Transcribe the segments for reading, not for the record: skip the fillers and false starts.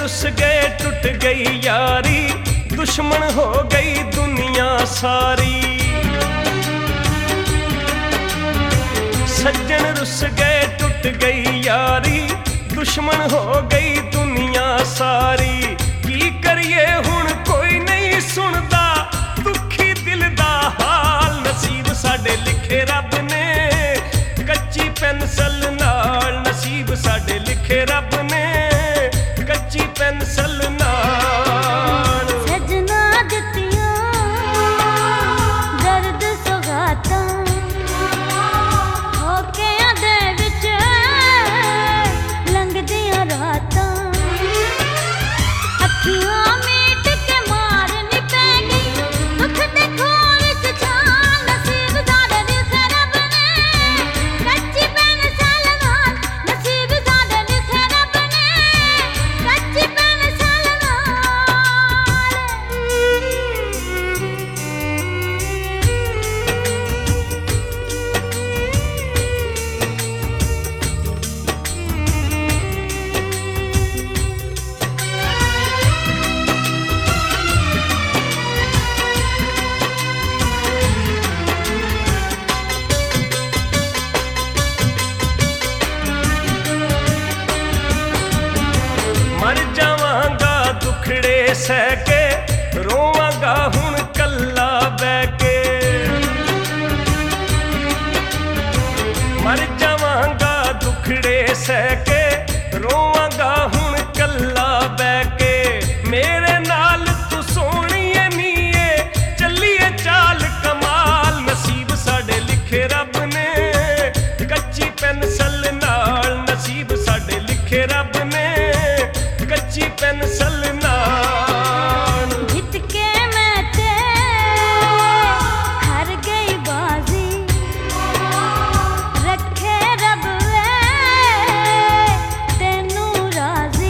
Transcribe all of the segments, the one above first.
रुस गए टूट गई यारी, दुश्मन हो गई दुनिया सारी। सज्जन रुस गए टूट गई यारी, दुश्मन हो गई दुनिया सारी। की करिए हुण कोई नहीं सुनदा दुखी दिल दा हाल, नसीब साडे लिखे रब ने कच्ची पेंसिल नाल, नसीब साडे लिखे रब ने कच्ची पेंसिल नाल। सजना दित्तियां दर्द सुगातां, होकियां दे विच लंघदियां रातां, अखियां मीट के मारनी पै गई दुख दे खोल च छाल, नसीब साडे लिखे रब ने कच्ची पेंसिल नाल, नसीब साडे लिखे रब ने कच्ची पेंसिल नाल। मर जावांगा दुखड़े सह के, रोवांगा हुण कल्ला बह के। मर जावांगा दुखड़े सह के, रोवांगा हुण कल्ला बह के। मेरे नाल तू सोहणीए नीए चलिए चाल कमाल, नसीब साडे लिखे रब ने कच्ची पेंसिल नाल, नसीब साडे लिखे रब ने कच्ची पेंसिल नाल। जित के मैं ते हार गई बाजी, रखे रब वे तेनू राजी।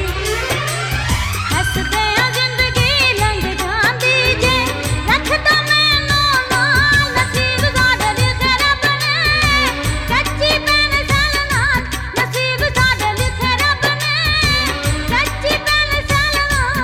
हसदे जिंदगी लंघ जांदी जे रखदा मैनू नाल, नसीब साडे लिखे रब ने कच्ची पेंसिल नाल, नसीब साडे लिखे रब ने कच्ची पेंसिल नाल।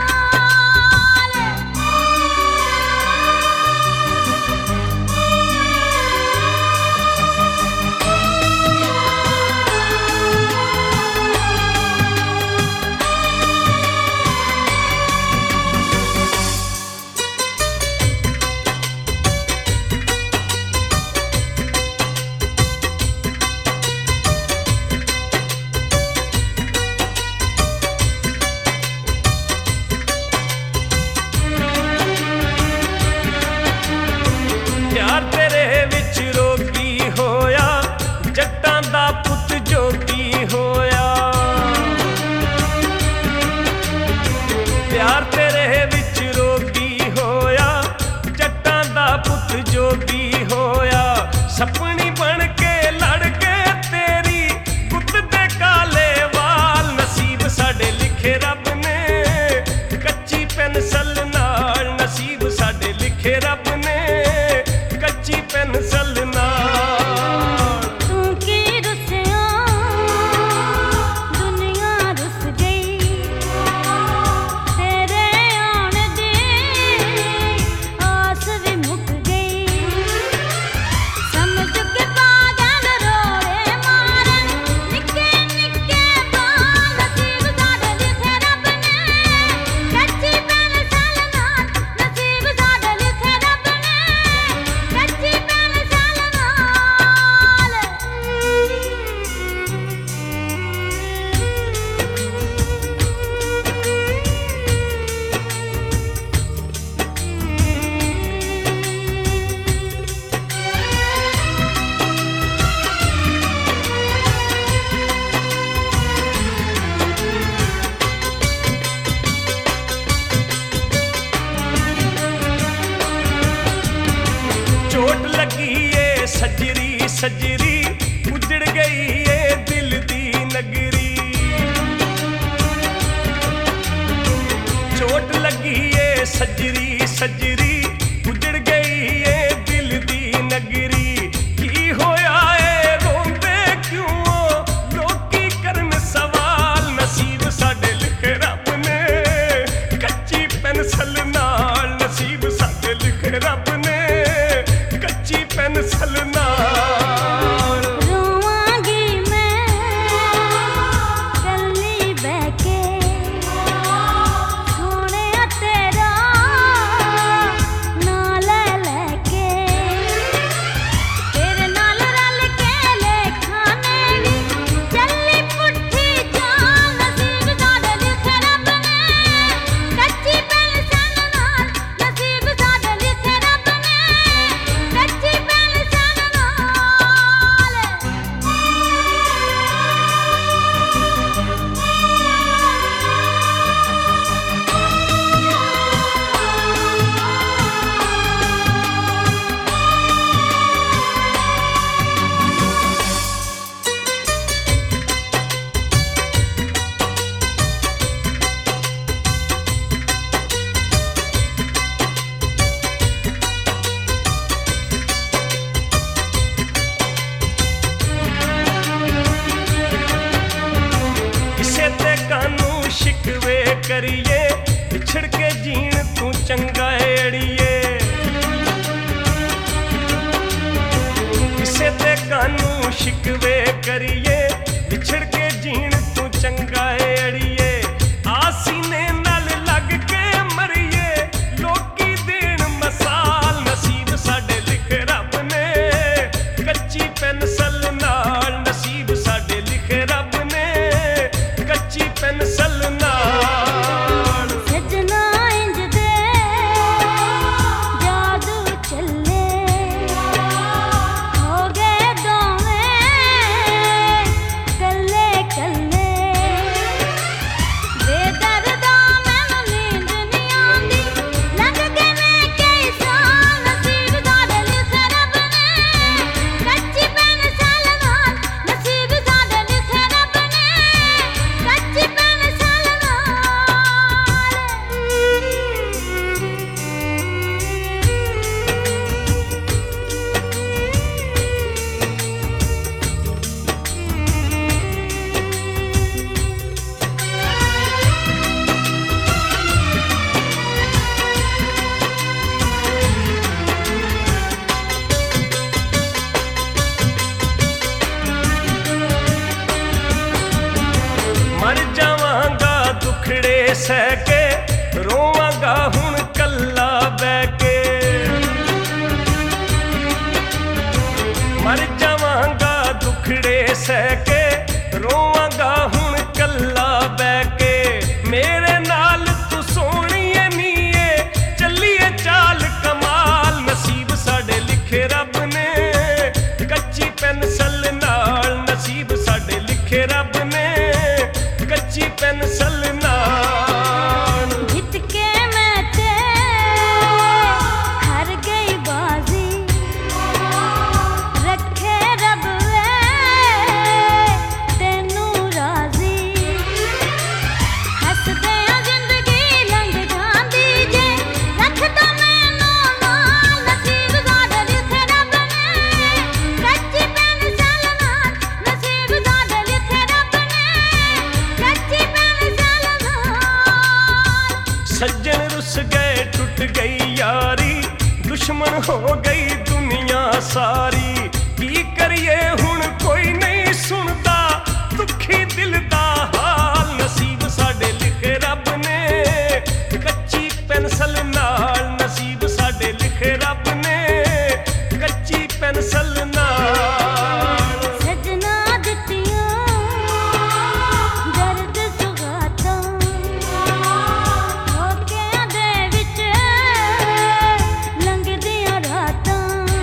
प्यार तेरे विच रोगी होया, जट्टां दा पुत जोगी होया। प्यार तेरे विच रोगी होया, जट्टां दा पुत जोगी होया। सपनी बन के लड़ के तेरी गुੱਤ दे काले वाल, नसीब साडे लिखे रब ने कच्ची पेंसिल नाल, नसीब साडे लिखे रब ने कच्ची पेंसिल नाल। तू की रुसिया दुनिया रुस गई, तेरे आण दी आस भी मुक गई। समझ के पागल रोड़े मारन निक्के निक्के बाल, नसीब साडे लिखे रब ने कच्ची पेंसिल नाल, नसीब साडे लिखे रब ने कच्ची पेंसिल नाल। चोट लगी ए सजरी सजरी, उजड़ गई ए दिल दी नगरी। चोट लगी ए सजरी सजरी, उजड़ गई ए दिल दी नगरी। की होया ए रोंदे क्यों लोकी करन सवाल, नसीब साडे लिखे रब ने ਕਰੀਏ ਵਿਛੜ ਕੇ ਜੀਣ ਤੂੰ ਚੰਗਾ ਏ ਅੜੀਏ ਕਿਸੇ ਤੇ ਕਾਨੂੰ ਸ਼ਿਕਵੇ ਕਰੀਏ ਵਿਛੜ ਕੇ ਜੀਣ ਤੂੰ ਚੰਗਾ ਏ ਅੜੀਏ ਆਸੀਨੇ ਨਾਲ ਲੱਗ ਕੇ ਮਰੀਏ ਲੋਕੀ ਦੇਣ ਮਸਾਲ ਨਸੀਬ ਸਾਡੇ ਲਿਖ ਰੱਬ ਨੇ ਕੱਚੀ ਪੈਨਸਲ ਨਾਲ ਨਸੀਬ ਸਾਡੇ ਲਿਖ ਰੱਬ ਨੇ ਕੱਚੀ ਪੈਨਸਲ ਨਾਲ ਸਜਣਾ ਇੰਜ ਦੇ ਜਾਦੂ ਚੱਲੇ ਹੋ ਗਏ ਦੋਵੇਂ ਕੱਲੇ ਕੱਲੇ ਬੇਦਰਦਾ ਮੈਨੂੰ ਨੀਂਦ ਨਹੀਂ ਆਉਂਦੀ ਲੱਗ ਗਏ ਨੇ ਕਈ ਸਾਲ ਨਸੀਬ ਸਾਡੇ ਲਿਖ ਰੱਬ ਨੇ ਕੱਚੀ ਪੈਨਸਲ ਨਾਲ ਨਸੀਬ ਸਾਡੇ ਲਿਖ ਰੱਬ ਨੇ ਕੱਚੀ ਪੈਨਸਲ ਨਾਲ ਮਰ ਜਾਵਾਂਗਾ ਦੁਖੜੇ ਸਹਿ ਕੇ ਰੋਵਾਂਗਾ ਹੁਣ ਕੱਲਾ ਬਹਿ ਕੇ ਮਰ ਜਾਵਾਂਗਾ ਦੁਖੜੇ ਸਹਿ ਕੇ ਰੋਵਾਂਗਾ ਹੁਣ ਕੱਲਾ ਬਹਿ ਕੇ ਮੇਰੇ ਨਾਲ ਤੂੰ ਸੋਹਣੀਏ ਨੀਏ ਚੱਲੀਏ ਚਾਲ ਕਮਾਲ ਨਸੀਬ ਸਾਡੇ ਲਿਖੇ ਰੱਬ ਨੇ ਕੱਚੀ ਪੈਨਸਲ ਨਾਲ ਨਸੀਬ ਸਾਡੇ ਲਿਖੇ ਰੱਬ ਨੇ ਕੱਚੀ ਪੈਨਸਲ ਨਾਲ ਜਿੱਤ ਕੇ ਮੈਂ ਤੇ ਹਾਰ ਗਈ ਬਾਜ਼ੀ ਰੱਖੇ ਰੱਬ ਵੇ ਤੈਨੂੰ ਰਾਜ਼ੀ ਹੱਸਦੇ ਆ ਜ਼ਿੰਦਗੀ ਲੰਘ ਜਾਂਦੀ ਜੇ ਰੱਖਦਾ ਮੈਨੂੰ ਨਾਲ ਨਸੀਬ ਸਾਡਾ ਲਿਖੇ ਰੱਬ ਨੇ ਕੱਚੀ ਪੈਨਸਲ ਨਾਲ ਨਸੀਬ ਸਾਡਾ ਲਿਖੇ ਰੱਬ ਨੇ ਕੱਚੀ ਪੈਨਸਲ ਨਾਲ ਸੱਜਣ ਰੁੱਸ ਗਏ ਟੁੱਟ ਗਈ ਯਾਰੀ ਦੁਸ਼ਮਣ ਹੋ ਗਈ ਦੁਨੀਆ ਸਾਰੀ ਕੀ ਕਰੀਏ ਹੁਣ ਕੋਈ ਨਹੀਂ ਸੁਣਦਾ ਦੁਖੀ ਦਿਲ ਦਾ ਹਾਲ ਨਸੀਬ ਸਾਡੇ ਲਿਖੇ ਰੱਬ ਨੇ ਕੱਚੀ ਪੈਨਸਲ ਨਾਲ ਨਸੀਬ ਸਾਡੇ ਲਿਖੇ ਰੱਬ ਨੇ ਕੱਚੀ ਪੈਨਸਲ ਨਾਲ ਸਜਣਾ ਦਿੱਤੀਆਂ ਦਰਦ ਸੁਗਾਤਾਂ ਹੋਕਿਆਂ ਦੇ ਵਿੱਚ ਲੰਘਦੀਆਂ ਰਾਤਾਂ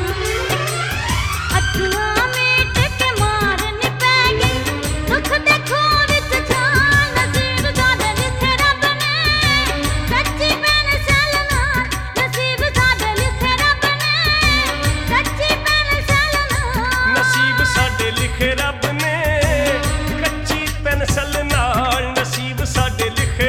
ਅੱਖੀਆਂ ਮੀਟ ਕੇ ਮਾਰਨੀ ਪੈ ਗਈ ਦੁੱਖ ਦੇਖੋ ਵਿੱਚ ਛਾਲ ਨਸੀਬ ਸਾਡੇ ਲਿਖੇ ਰੱਬ ਨੇ ਕੱਚੀ ਪੈਨਸਲ ਨਾਲ ਨਸੀਬ ਸਾਡੇ ਲਿਖੇ ਰੱਬ ਨੇ ਕੱਚੀ ਪੈਨਸਲ ਨਾਲ ਨਸੀਬ ਸਾਡੇ ਲਿਖੇ ਰੱਬ ਨੇ ਕੱਚੀ ਪੈਨਸਲ ਨਾਲ ਨਸੀਬ ਸਾਡੇ ਲਿਖੇ